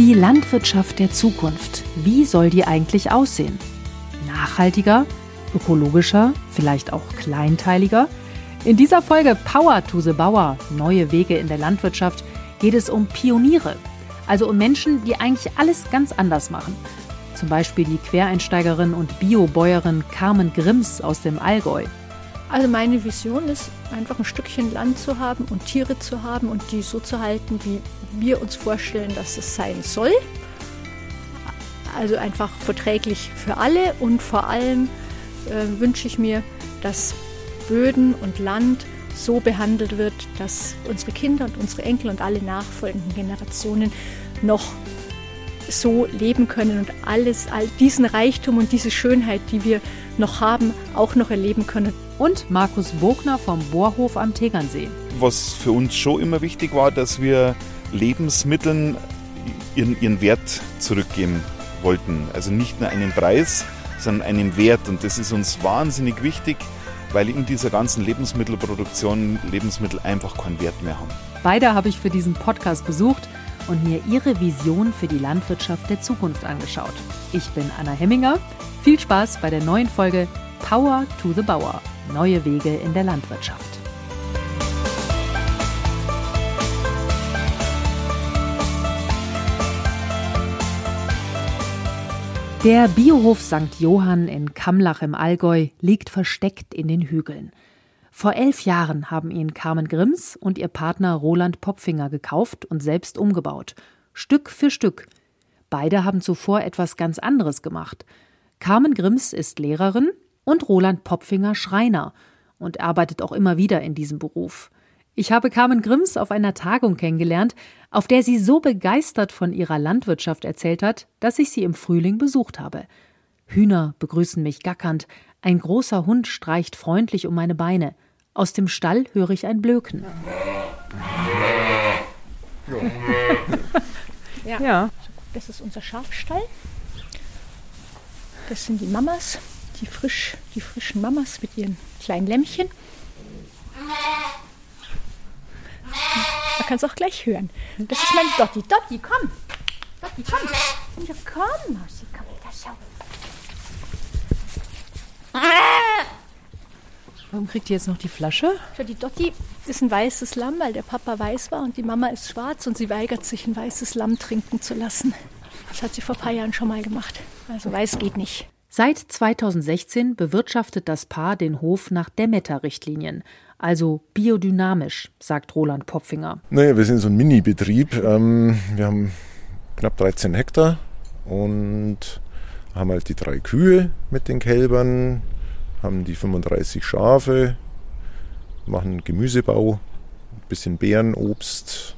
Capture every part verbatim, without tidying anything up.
Die Landwirtschaft der Zukunft. Wie soll die eigentlich aussehen? Nachhaltiger, ökologischer, vielleicht auch kleinteiliger? In dieser Folge Power to the Bauer, neue Wege in der Landwirtschaft, geht es um Pioniere. Also um Menschen, die eigentlich alles ganz anders machen. Zum Beispiel die Quereinsteigerin und Biobäuerin Carmen Grimms aus dem Allgäu. Also meine Vision ist, einfach ein Stückchen Land zu haben und Tiere zu haben und die so zu halten, wie wir uns vorstellen, dass es sein soll. Also einfach verträglich für alle und vor allem äh, wünsche ich mir, dass Böden und Land so behandelt wird, dass unsere Kinder und unsere Enkel und alle nachfolgenden Generationen noch so leben können und alles, all diesen Reichtum und diese Schönheit, die wir noch haben, auch noch erleben können. Und Markus Bogner vom Bohrhof am Tegernsee. Was für uns schon immer wichtig war, dass wir Lebensmitteln ihren, ihren Wert zurückgeben wollten. Also nicht nur einen Preis, sondern einen Wert. Und das ist uns wahnsinnig wichtig, weil in dieser ganzen Lebensmittelproduktion Lebensmittel einfach keinen Wert mehr haben. Beide habe ich für diesen Podcast besucht und mir ihre Vision für die Landwirtschaft der Zukunft angeschaut. Ich bin Anna Hemminger. Viel Spaß bei der neuen Folge Power to the Bauer. Neue Wege in der Landwirtschaft. Der Biohof Sankt Johann in Kamlach im Allgäu liegt versteckt in den Hügeln. Vor elf Jahren haben ihn Carmen Grimms und ihr Partner Roland Popfinger gekauft und selbst umgebaut. Stück für Stück. Beide haben zuvor etwas ganz anderes gemacht. Carmen Grimms ist Lehrerin und Roland Popfinger Schreiner und arbeitet auch immer wieder in diesem Beruf. Ich habe Carmen Grimms auf einer Tagung kennengelernt, auf der sie so begeistert von ihrer Landwirtschaft erzählt hat, dass ich sie im Frühling besucht habe. Hühner begrüßen mich gackernd, ein großer Hund streicht freundlich um meine Beine. Aus dem Stall höre ich ein Blöken. Ja. Ja. Das ist unser Schafstall. Das sind die Mamas, die, frisch, die frischen Mamas mit ihren kleinen Lämmchen. Man kann es auch gleich hören. Das ist mein Dotti. Dotti, komm! Dotti, komm! Ja, komm, Mausi, komm, da schau. Warum kriegt ihr jetzt noch die Flasche? Ja, die Dotti ist ein weißes Lamm, weil der Papa weiß war und die Mama ist schwarz und sie weigert sich, ein weißes Lamm trinken zu lassen. Das hat sie vor ein paar Jahren schon mal gemacht. Also weiß geht nicht. Seit zweitausendsechzehn bewirtschaftet das Paar den Hof nach Demeter-Richtlinien, also biodynamisch, sagt Roland Popfinger. Naja, wir sind so ein Mini-Betrieb. Ähm, wir haben knapp dreizehn Hektar und haben halt die drei Kühe mit den Kälbern, haben die fünfunddreißig Schafe, machen Gemüsebau, ein bisschen Beeren, Obst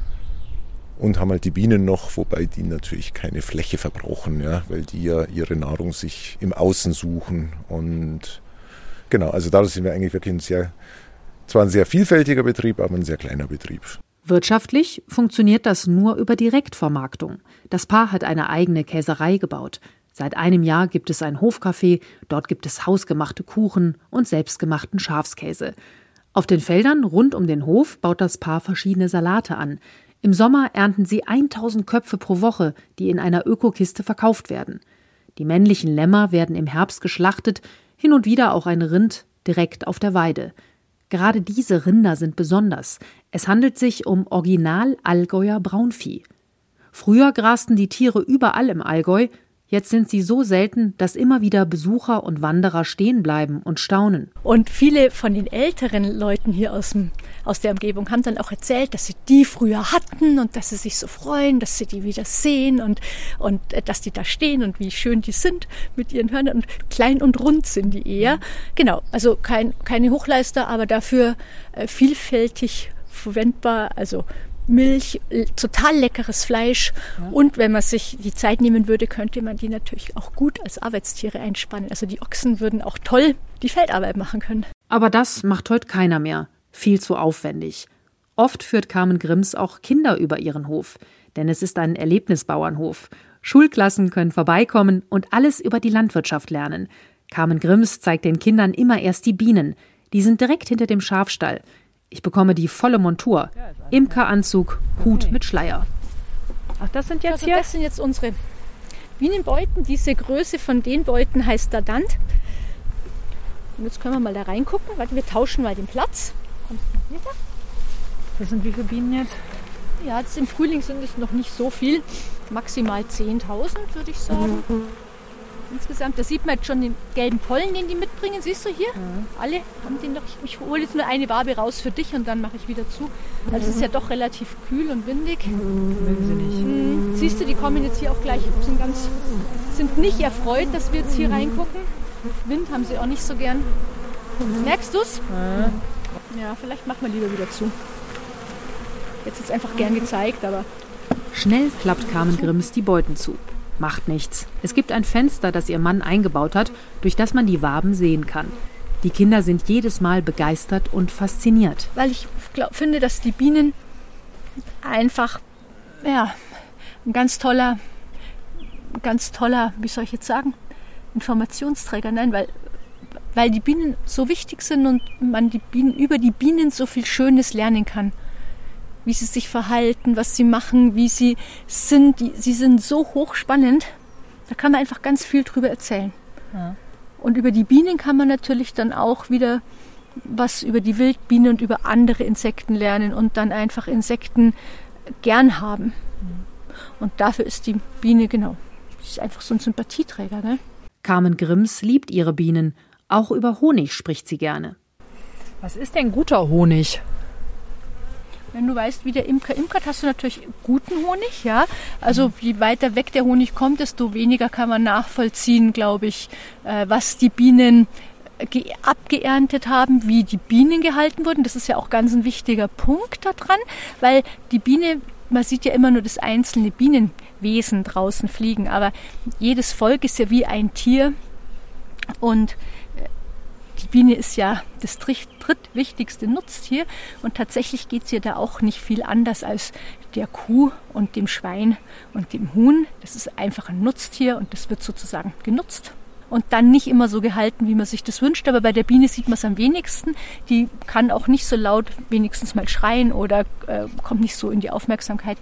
und haben halt die Bienen noch, wobei die natürlich keine Fläche verbrauchen, ja, weil die ja ihre Nahrung sich im Außen suchen. Und genau, also dadurch sind wir eigentlich wirklich ein sehr, zwar ein sehr vielfältiger Betrieb, aber ein sehr kleiner Betrieb. Wirtschaftlich funktioniert das nur über Direktvermarktung. Das Paar hat eine eigene Käserei gebaut. Seit einem Jahr gibt es ein Hofcafé, dort gibt es hausgemachte Kuchen und selbstgemachten Schafskäse. Auf den Feldern rund um den Hof baut das Paar verschiedene Salate an. Im Sommer ernten sie tausend Köpfe pro Woche, die in einer Ökokiste verkauft werden. Die männlichen Lämmer werden im Herbst geschlachtet, hin und wieder auch ein Rind direkt auf der Weide. Gerade diese Rinder sind besonders. Es handelt sich um Original-Allgäuer Braunvieh. Früher grasten die Tiere überall im Allgäu, jetzt sind sie so selten, dass immer wieder Besucher und Wanderer stehen bleiben und staunen. Und viele von den älteren Leuten hier aus, dem, aus der Umgebung haben dann auch erzählt, dass sie die früher hatten und dass sie sich so freuen, dass sie die wieder sehen und, und dass die da stehen und wie schön die sind mit ihren Hörnern. Und klein und rund sind die eher. Genau, also kein, keine Hochleister, aber dafür äh, vielfältig verwendbar, also Milch, total leckeres Fleisch. Ja. Und wenn man sich die Zeit nehmen würde, könnte man die natürlich auch gut als Arbeitstiere einspannen. Also die Ochsen würden auch toll die Feldarbeit machen können. Aber das macht heute keiner mehr. Viel zu aufwendig. Oft führt Carmen Grimms auch Kinder über ihren Hof. Denn es ist ein Erlebnisbauernhof. Schulklassen können vorbeikommen und alles über die Landwirtschaft lernen. Carmen Grimms zeigt den Kindern immer erst die Bienen. Die sind direkt hinter dem Schafstall. Ich bekomme die volle Montur. Imkeranzug, Hut mit Schleier. Ach, das sind jetzt also hier? Das sind jetzt unsere Bienenbeuten. Diese Größe von den Beuten heißt Dadant. Und jetzt können wir mal da reingucken. Warte, wir tauschen mal den Platz. Kommst du wieder? Das sind wie viele Bienen jetzt? Ja, jetzt im Frühling sind es noch nicht so viel. Maximal zehntausend, würde ich sagen. Mhm. Insgesamt, da sieht man jetzt schon den gelben Pollen, den die mitbringen. Siehst du hier? Mhm. Alle haben den noch. Ich hole jetzt nur eine Wabe raus für dich und dann mache ich wieder zu. Weil es ist ja doch relativ kühl und windig. Mögen sie nicht. Mhm. Siehst du, die kommen jetzt hier auch gleich, sind ganz, sind nicht erfreut, dass wir jetzt hier reingucken. Wind haben sie auch nicht so gern. Merkst du es? Mhm. Ja, vielleicht machen wir lieber wieder zu. Jetzt ist es einfach gern gezeigt, aber... Schnell klappt Carmen Grimms die Beuten zu. Macht nichts. Es gibt ein Fenster, das ihr Mann eingebaut hat, durch das man die Waben sehen kann. Die Kinder sind jedes Mal begeistert und fasziniert. Weil ich glaub, finde, dass die Bienen einfach, ja, ein ganz toller, ganz toller, wie soll ich jetzt sagen, Informationsträger, nein, weil, weil die Bienen so wichtig sind und man die Bienen, über die Bienen so viel Schönes lernen kann. Wie sie sich verhalten, was sie machen, wie sie sind. Die, sie sind so hochspannend, da kann man einfach ganz viel drüber erzählen. Ja. Und über die Bienen kann man natürlich dann auch wieder was über die Wildbiene und über andere Insekten lernen und dann einfach Insekten gern haben. Mhm. Und dafür ist die Biene, genau, die ist einfach so ein Sympathieträger. Ne? Carmen Grimms liebt ihre Bienen. Auch über Honig spricht sie gerne. Was ist denn guter Honig? Wenn du weißt, wie der Imker imkert, hast du natürlich guten Honig, ja. Also je weiter weg der Honig kommt, desto weniger kann man nachvollziehen, glaube ich, was die Bienen abgeerntet haben, wie die Bienen gehalten wurden. Das ist ja auch ganz ein wichtiger Punkt daran, weil die Biene, man sieht ja immer nur das einzelne Bienenwesen draußen fliegen, aber jedes Volk ist ja wie ein Tier und die Biene ist ja das drittwichtigste Nutztier und tatsächlich geht es ihr da auch nicht viel anders als der Kuh und dem Schwein und dem Huhn. Das ist einfach ein Nutztier und das wird sozusagen genutzt und dann nicht immer so gehalten, wie man sich das wünscht. Aber bei der Biene sieht man es am wenigsten. Die kann auch nicht so laut wenigstens mal schreien oder äh, kommt nicht so in die Aufmerksamkeit.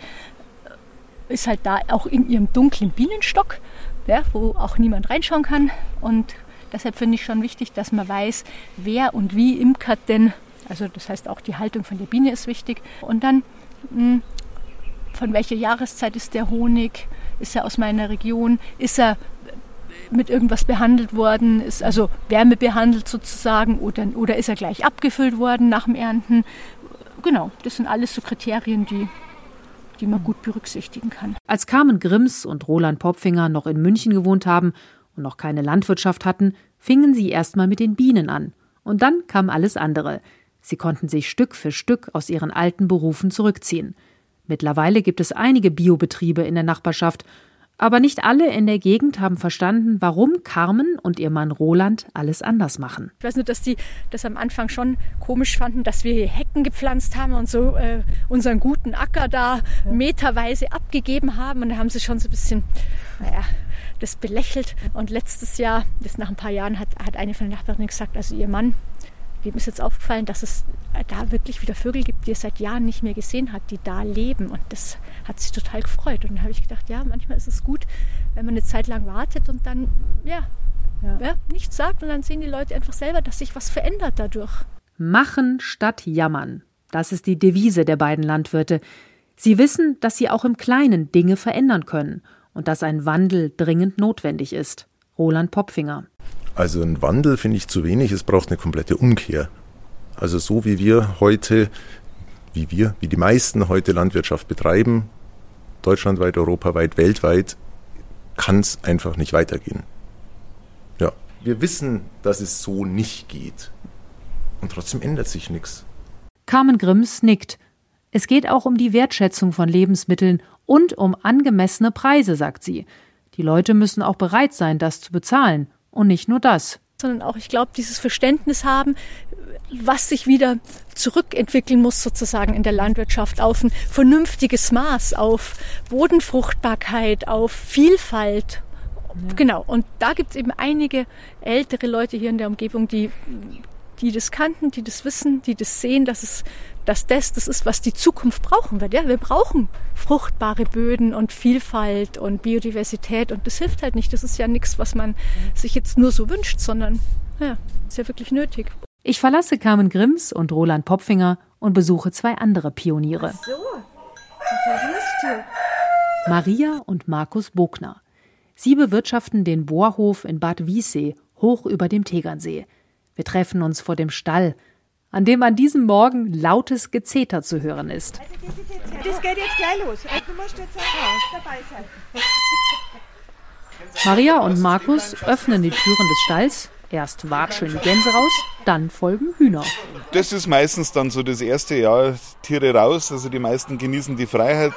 Ist halt da auch in ihrem dunklen Bienenstock, ja, wo auch niemand reinschauen kann und deshalb finde ich schon wichtig, dass man weiß, wer und wie imkert denn. Also das heißt auch die Haltung von der Biene ist wichtig. Und dann, mh, von welcher Jahreszeit ist der Honig? Ist er aus meiner Region? Ist er mit irgendwas behandelt worden? Ist also wärmebehandelt sozusagen? Oder, oder ist er gleich abgefüllt worden nach dem Ernten? Genau, das sind alles so Kriterien, die, die man gut berücksichtigen kann. Als Carmen Grimms und Roland Popfinger noch in München gewohnt haben, und noch keine Landwirtschaft hatten, fingen sie erst mal mit den Bienen an. Und dann kam alles andere. Sie konnten sich Stück für Stück aus ihren alten Berufen zurückziehen. Mittlerweile gibt es einige Biobetriebe in der Nachbarschaft, aber nicht alle in der Gegend haben verstanden, warum Carmen und ihr Mann Roland alles anders machen. Ich weiß nur, dass die das am Anfang schon komisch fanden, dass wir hier Hecken gepflanzt haben und so äh, unseren guten Acker da meterweise abgegeben haben. Und da haben sie schon so ein bisschen, naja, das belächelt. Und letztes Jahr, das nach ein paar Jahren, hat, hat eine von den Nachbarinnen gesagt, also ihr Mann, dem ist jetzt aufgefallen, dass es da wirklich wieder Vögel gibt, die er seit Jahren nicht mehr gesehen hat, die da leben. Und das hat sich total gefreut. Und dann habe ich gedacht, ja, manchmal ist es gut, wenn man eine Zeit lang wartet und dann ja, ja. Ja, nichts sagt. Und dann sehen die Leute einfach selber, dass sich was verändert dadurch. Machen statt jammern. Das ist die Devise der beiden Landwirte. Sie wissen, dass sie auch im Kleinen Dinge verändern können und dass ein Wandel dringend notwendig ist. Roland Popfinger. Also ein Wandel finde ich zu wenig, es braucht eine komplette Umkehr. Also so wie wir heute, wie wir, wie die meisten heute Landwirtschaft betreiben, deutschlandweit, europaweit, weltweit, kann es einfach nicht weitergehen. Ja, wir wissen, dass es so nicht geht. Und trotzdem ändert sich nichts. Carmen Grimms nickt. Es geht auch um die Wertschätzung von Lebensmitteln und um angemessene Preise, sagt sie. Die Leute müssen auch bereit sein, das zu bezahlen. Und nicht nur das. Sondern auch, ich glaube, dieses Verständnis haben, was sich wieder zurückentwickeln muss sozusagen in der Landwirtschaft auf ein vernünftiges Maß, auf Bodenfruchtbarkeit, auf Vielfalt. Ja. Genau, und da gibt es eben einige ältere Leute hier in der Umgebung, die, die das kannten, die das wissen, die das sehen, dass es, dass das, das ist, was die Zukunft brauchen wird. Ja, wir brauchen fruchtbare Böden und Vielfalt und Biodiversität und das hilft halt nicht. Das ist ja nichts, was man sich jetzt nur so wünscht, sondern ja, ist ja wirklich nötig. Ich verlasse Carmen Grimms und Roland Popfinger und besuche zwei andere Pioniere. Ach so, was verlierst du? Maria und Markus Bogner. Sie bewirtschaften den Bohrhof in Bad Wiessee, hoch über dem Tegernsee. Wir treffen uns vor dem Stall, an dem an diesem Morgen lautes Gezeter zu hören ist. Also das, ist jetzt, das geht jetzt gleich los. Also du musst jetzt auch dabei sein. Maria und Markus öffnen die Türen des Stalls. Erst watscheln die Gänse raus, dann folgen Hühner. Das ist meistens dann so das erste Jahr, Tiere raus. Also die meisten genießen die Freiheit.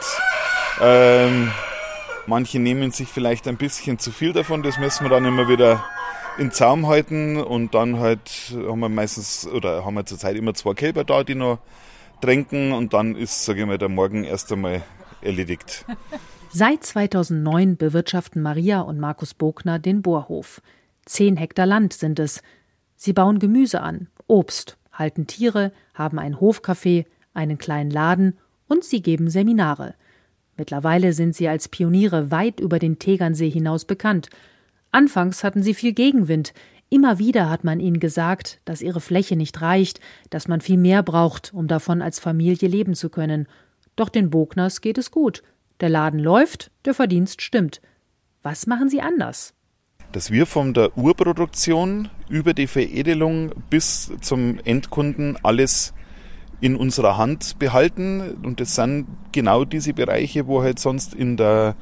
Ähm, manche nehmen sich vielleicht ein bisschen zu viel davon. Das müssen wir dann immer wieder in Zaum halten. Und dann halt haben wir meistens, oder haben wir zurzeit immer zwei Kälber da, die noch tränken. Und dann ist, sage ich mal, der Morgen erst einmal erledigt. Seit zweitausendneun bewirtschaften Maria und Markus Bogner den Bohrhof. Zehn Hektar Land sind es. Sie bauen Gemüse an, Obst, halten Tiere, haben ein Hofcafé, einen kleinen Laden und sie geben Seminare. Mittlerweile sind sie als Pioniere weit über den Tegernsee hinaus bekannt. Anfangs hatten sie viel Gegenwind. Immer wieder hat man ihnen gesagt, dass ihre Fläche nicht reicht, dass man viel mehr braucht, um davon als Familie leben zu können. Doch den Bogners geht es gut. Der Laden läuft, der Verdienst stimmt. Was machen sie anders? Dass wir von der Urproduktion über die Veredelung bis zum Endkunden alles in unserer Hand behalten. Und das sind genau diese Bereiche, wo halt sonst in der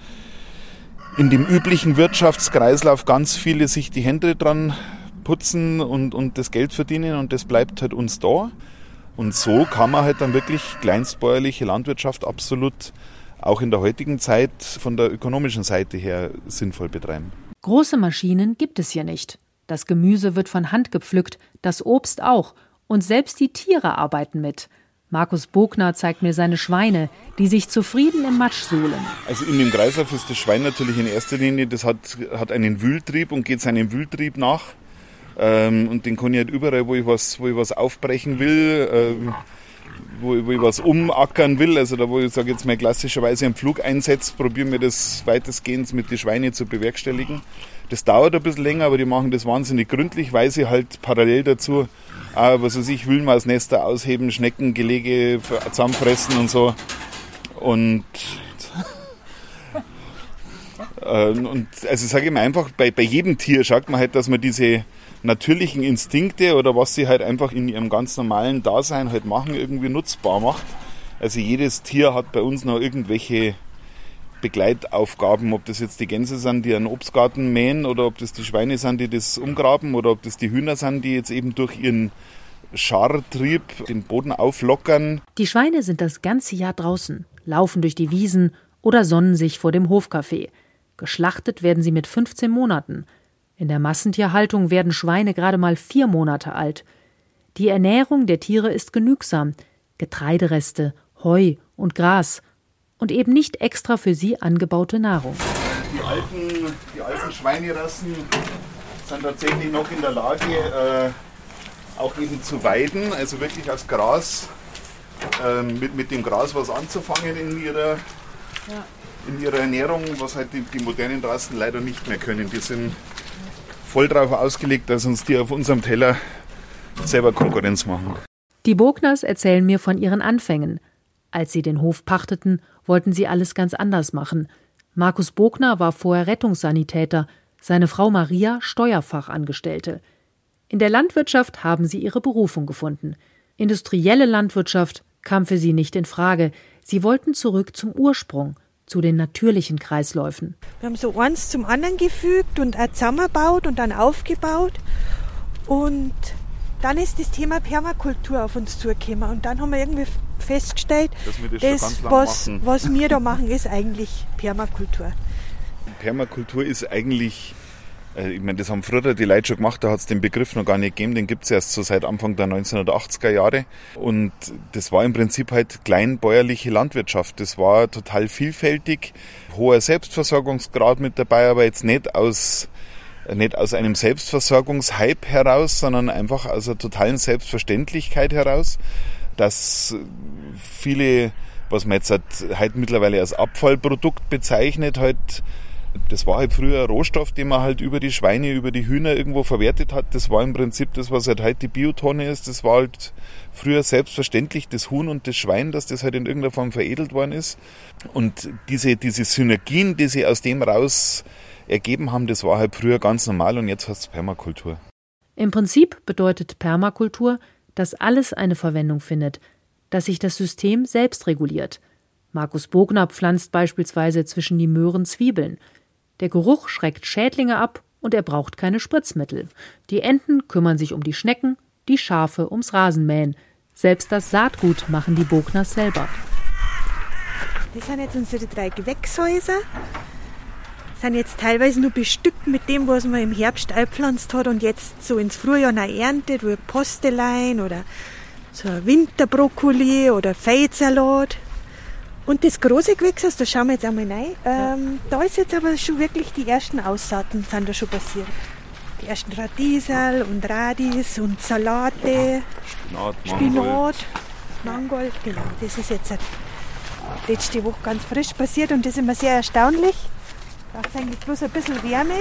in dem üblichen Wirtschaftskreislauf ganz viele sich die Hände dran putzen und, und das Geld verdienen und das bleibt halt uns da. Und so kann man halt dann wirklich kleinstbäuerliche Landwirtschaft absolut auch in der heutigen Zeit von der ökonomischen Seite her sinnvoll betreiben. Große Maschinen gibt es hier nicht. Das Gemüse wird von Hand gepflückt, das Obst auch. Und selbst die Tiere arbeiten mit. Markus Bogner zeigt mir seine Schweine, die sich zufrieden im Matsch suhlen. Also in dem Kreislauf ist das Schwein natürlich in erster Linie, das hat, hat einen Wühltrieb und geht seinem Wühltrieb nach. Ähm, und den kann ich halt überall, wo ich was, wo ich was aufbrechen will, ähm, wo, wo ich was umackern will, also da wo ich sage jetzt mal klassischerweise einen Pflug einsetze, probieren wir das weitestgehend mit den Schweinen zu bewerkstelligen. Das dauert ein bisschen länger, aber die machen das wahnsinnig gründlich, weil sie halt parallel dazu auch, was weiß ich, Wühlmausnester ausheben, Schneckengelege zusammenfressen und so. Und, äh, und also sage ich mal einfach, bei, bei jedem Tier schaut man halt, dass man diese natürlichen Instinkte oder was sie halt einfach in ihrem ganz normalen Dasein halt machen, irgendwie nutzbar macht. Also jedes Tier hat bei uns noch irgendwelche Begleitaufgaben, ob das jetzt die Gänse sind, die einen Obstgarten mähen, oder ob das die Schweine sind, die das umgraben, oder ob das die Hühner sind, die jetzt eben durch ihren Schartrieb den Boden auflockern. Die Schweine sind das ganze Jahr draußen, laufen durch die Wiesen oder sonnen sich vor dem Hofcafé. Geschlachtet werden sie mit fünfzehn Monaten. In der Massentierhaltung werden Schweine gerade mal vier Monate alt. Die Ernährung der Tiere ist genügsam. Getreidereste, Heu und Gras. Und eben nicht extra für sie angebaute Nahrung. Die alten, die alten Schweinerassen sind tatsächlich noch in der Lage, äh, auch eben zu weiden, also wirklich aus Gras, äh, mit, mit dem Gras was anzufangen in ihrer, ja. in ihrer Ernährung, was halt die, die modernen Rassen leider nicht mehr können. Die sind voll darauf ausgelegt, dass uns die auf unserem Teller selber Konkurrenz machen. Die Bogners erzählen mir von ihren Anfängen. Als sie den Hof pachteten, wollten sie alles ganz anders machen. Markus Bogner war vorher Rettungssanitäter, seine Frau Maria Steuerfachangestellte. In der Landwirtschaft haben sie ihre Berufung gefunden. Industrielle Landwirtschaft kam für sie nicht in Frage. Sie wollten zurück zum Ursprung, zu den natürlichen Kreisläufen. Wir haben so eins zum anderen gefügt und auch zusammengebaut und dann aufgebaut. Und dann ist das Thema Permakultur auf uns zugekommen. Und dann haben wir irgendwie festgestellt, dass wir das, das schon ganz lang was, machen. was wir da machen, ist eigentlich Permakultur. Permakultur ist eigentlich, ich meine, das haben früher die Leute schon gemacht, da hat es den Begriff noch gar nicht gegeben, den gibt es erst so seit Anfang der neunzehnhundertachtziger Jahre. Und das war im Prinzip halt kleinbäuerliche Landwirtschaft. Das war total vielfältig, hoher Selbstversorgungsgrad mit dabei, aber jetzt nicht aus nicht aus einem Selbstversorgungshype heraus, sondern einfach aus einer totalen Selbstverständlichkeit heraus, dass viele, was man jetzt halt, halt mittlerweile als Abfallprodukt bezeichnet, halt, das war halt früher ein Rohstoff, den man halt über die Schweine, über die Hühner irgendwo verwertet hat. Das war im Prinzip das, was halt heute die Biotonne ist. Das war halt früher selbstverständlich, das Huhn und das Schwein, dass das halt in irgendeiner Form veredelt worden ist. Und diese, diese Synergien, die sich aus dem raus ergeben haben, das war halt früher ganz normal und jetzt heißt es Permakultur. Im Prinzip bedeutet Permakultur, dass alles eine Verwendung findet, dass sich das System selbst reguliert. Markus Bogner pflanzt beispielsweise zwischen die Möhren Zwiebeln. Der Geruch schreckt Schädlinge ab und er braucht keine Spritzmittel. Die Enten kümmern sich um die Schnecken, die Schafe ums Rasenmähen. Selbst das Saatgut machen die Bogners selber. Das sind jetzt unsere drei Gewächshäuser. Sind jetzt teilweise nur bestückt mit dem, was man im Herbst eingepflanzt hat und jetzt so ins Frühjahr noch erntet, wie Postelein oder so ein Winterbrokkoli oder Feldsalat. Und das große Gewächshaus, da schauen wir jetzt einmal rein. Ähm, da ist jetzt aber schon wirklich die ersten Aussaaten sind da schon passiert. Die ersten Radieserl und Radis und Salate, Spinat, Spinat, Mangold. Genau, das ist jetzt letzte Woche ganz frisch passiert und das ist immer sehr erstaunlich. Da braucht es eigentlich bloß ein bisschen Wärme.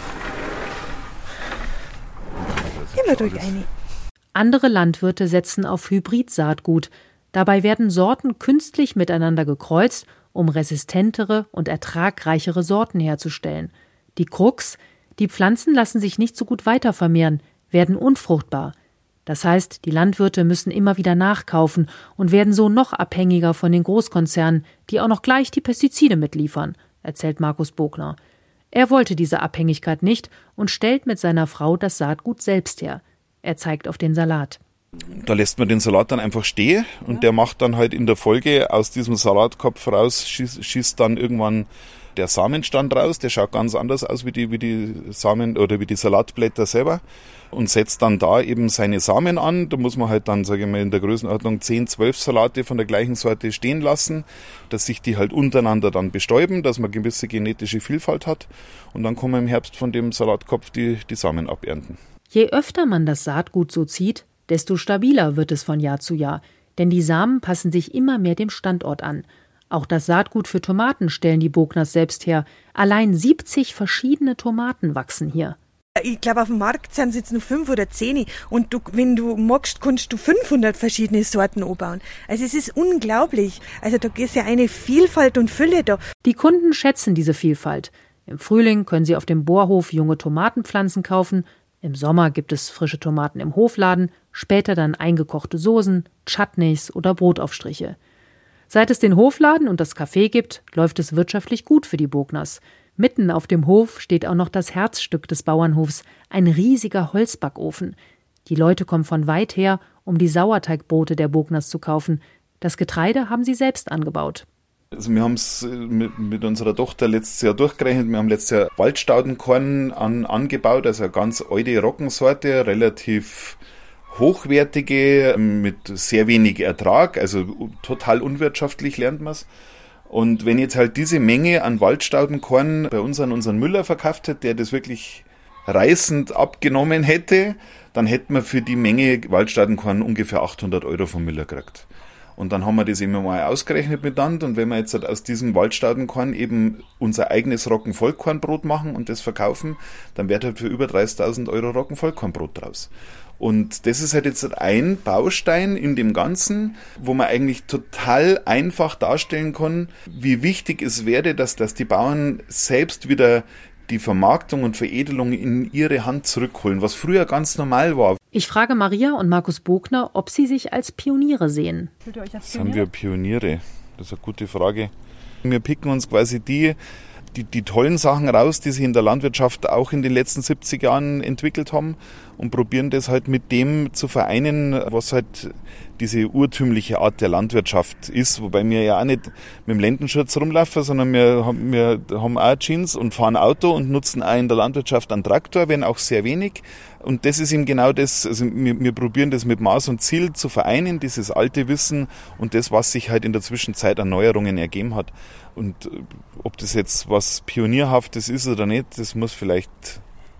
Gehen wir durch rein. Andere Landwirte setzen auf Hybrid-Saatgut. Dabei werden Sorten künstlich miteinander gekreuzt, um resistentere und ertragreichere Sorten herzustellen. Die Krux: Die Pflanzen lassen sich nicht so gut weitervermehren, werden unfruchtbar. Das heißt, die Landwirte müssen immer wieder nachkaufen und werden so noch abhängiger von den Großkonzernen, die auch noch gleich die Pestizide mitliefern, erzählt Markus Bogner. Er wollte diese Abhängigkeit nicht und stellt mit seiner Frau das Saatgut selbst her. Er zeigt auf den Salat. Da lässt man den Salat dann einfach stehen und ja. Der macht dann halt in der Folge aus diesem Salatkopf raus, schießt, schießt dann irgendwann der Samenstand raus, der schaut ganz anders aus wie die, wie die Samen oder wie die Salatblätter selber und setzt dann da eben seine Samen an. Da muss man halt dann, sage ich mal, in der Größenordnung zehn, zwölf Salate von der gleichen Sorte stehen lassen, dass sich die halt untereinander dann bestäuben, dass man gewisse genetische Vielfalt hat und dann kann man im Herbst von dem Salatkopf die, die Samen abernten. Je öfter man das Saatgut so zieht, desto stabiler wird es von Jahr zu Jahr, denn die Samen passen sich immer mehr dem Standort an. Auch das Saatgut für Tomaten stellen die Bogners selbst her. Allein siebzig verschiedene Tomaten wachsen hier. Ich glaube, auf dem Markt sind es jetzt nur fünf oder zehn. Und du, wenn du magst, kannst du fünfhundert verschiedene Sorten anbauen. Also es ist unglaublich. Also da ist ja eine Vielfalt und Fülle da. Die Kunden schätzen diese Vielfalt. Im Frühling können sie auf dem Bohrhof junge Tomatenpflanzen kaufen. Im Sommer gibt es frische Tomaten im Hofladen, später dann eingekochte Soßen, Chutneys oder Brotaufstriche. Seit es den Hofladen und das Café gibt, läuft es wirtschaftlich gut für die Bogners. Mitten auf dem Hof steht auch noch das Herzstück des Bauernhofs, ein riesiger Holzbackofen. Die Leute kommen von weit her, um die Sauerteigbrote der Bogners zu kaufen. Das Getreide haben sie selbst angebaut. Also wir haben es mit, mit unserer Tochter letztes Jahr durchgerechnet. Wir haben letztes Jahr Waldstaudenkorn an, angebaut, also eine ganz alte Roggensorte, relativ hochwertige, mit sehr wenig Ertrag, also total unwirtschaftlich lernt man es. Und wenn jetzt halt diese Menge an Waldstaudenkorn bei uns an unseren Müller verkauft hätte, der das wirklich reißend abgenommen hätte, dann hätten wir für die Menge Waldstaudenkorn ungefähr achthundert Euro vom Müller gekriegt. Und dann haben wir das immer mal ausgerechnet miteinander. Und wenn wir jetzt aus diesem Waldstaudenkorn eben unser eigenes Roggenvollkornbrot machen und das verkaufen, dann wird halt für über dreißigtausend Euro Roggenvollkornbrot draus. Und das ist halt jetzt ein Baustein in dem Ganzen, wo man eigentlich total einfach darstellen kann, wie wichtig es wäre, dass, dass die Bauern selbst wieder die Vermarktung und Veredelung in ihre Hand zurückholen, was früher ganz normal war. Ich frage Maria und Markus Bogner, ob sie sich als Pioniere sehen. Sind wir Pioniere? Das ist eine gute Frage. Wir picken uns quasi die, die, die tollen Sachen raus, die sich in der Landwirtschaft auch in den letzten siebzig Jahren entwickelt haben und probieren das halt mit dem zu vereinen, was halt diese urtümliche Art der Landwirtschaft ist, wobei wir ja auch nicht mit dem Lendenschurz rumlaufen, sondern wir haben, wir haben auch Jeans und fahren Auto und nutzen auch in der Landwirtschaft einen Traktor, wenn auch sehr wenig. Und das ist eben genau das, also wir, wir probieren das mit Maß und Ziel zu vereinen, dieses alte Wissen und das, was sich halt in der Zwischenzeit an Neuerungen ergeben hat. Und ob das jetzt was Pionierhaftes ist oder nicht, das muss vielleicht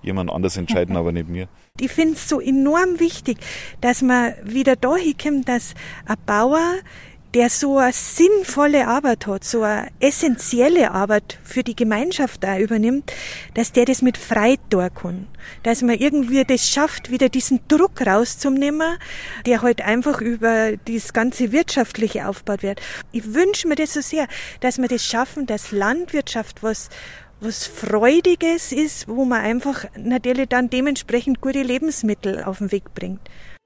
jemand anders entscheiden, aber nicht mir. Ich finde es so enorm wichtig, dass man wieder da hinkommt, dass ein Bauer, der so eine sinnvolle Arbeit hat, so eine essentielle Arbeit für die Gemeinschaft auch übernimmt, dass der das mit Freude tun kann. Dass man irgendwie das schafft, wieder diesen Druck rauszunehmen, der halt einfach über das ganze Wirtschaftliche aufgebaut wird. Ich wünsche mir das so sehr, dass wir das schaffen, dass Landwirtschaft was was Freudiges ist, wo man einfach natürlich dann dementsprechend gute Lebensmittel auf den Weg bringt.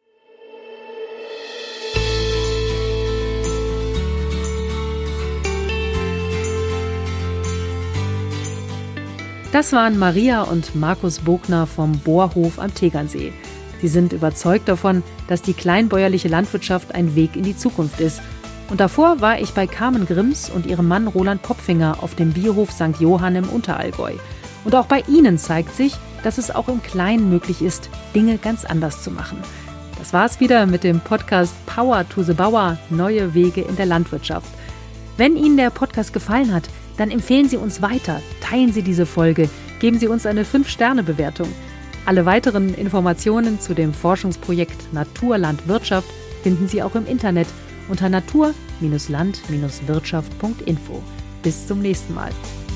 Das waren Maria und Markus Bogner vom Bohrhof am Tegernsee. Sie sind überzeugt davon, dass die kleinbäuerliche Landwirtschaft ein Weg in die Zukunft ist. Und davor war ich bei Carmen Grimms und ihrem Mann Roland Popfinger auf dem Biohof Sankt Johann im Unterallgäu. Und auch bei ihnen zeigt sich, dass es auch im Kleinen möglich ist, Dinge ganz anders zu machen. Das war's wieder mit dem Podcast Power to the Bauer – Neue Wege in der Landwirtschaft. Wenn Ihnen der Podcast gefallen hat, dann empfehlen Sie uns weiter, teilen Sie diese Folge, geben Sie uns eine fünf Sterne Bewertung. Alle weiteren Informationen zu dem Forschungsprojekt Naturlandwirtschaft finden Sie auch im Internet unter natur Land Wirtschaft Punkt info. Bis zum nächsten Mal.